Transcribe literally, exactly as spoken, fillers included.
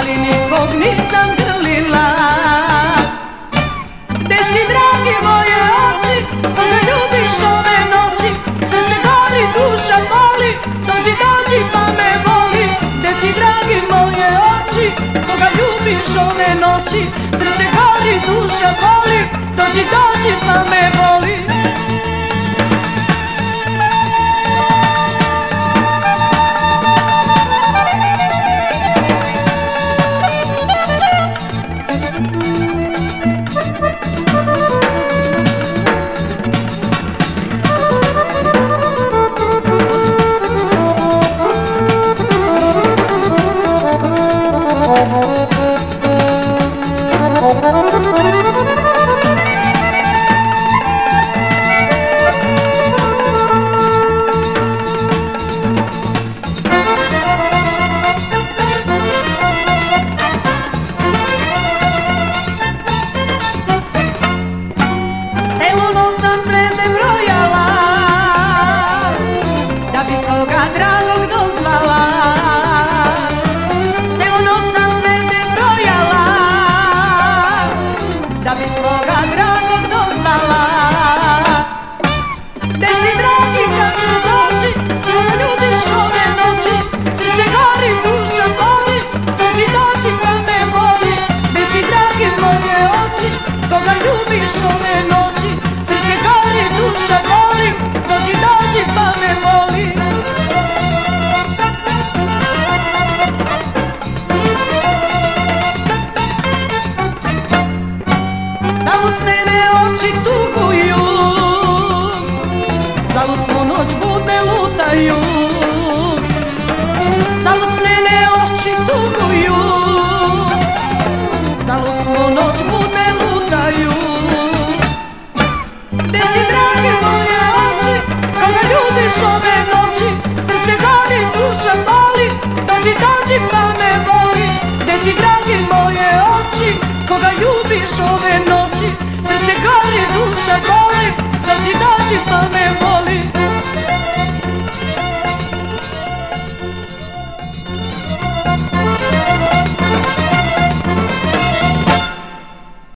ali nikog nisam grlila. Gde si dragi moje oči, koga ljubiš ove noći, srce gori, duša boli, dođi, dođi pa me voli. Gde si dragi moje oči, koga ljubiš ove noći, srce gori, duša boli, dođi, dođi pa me voli. Koga ljubiš ove noći, srce gori, duša boli, dođi, dođi pa me voli. Zalucnene oči tuguju, zalucnu noć budne lutaju. Zalucnene oči tuguju, zalucnu noć budne lutaju. Gde si dragi moje oči, koga ljubiš ove noći, srce gori, duša boli, dođi, dođi pa me voli. Gde si dragi moje oči, koga ljubiš ove noći, srce gori, duša boli, dođi, dođi pa me voli.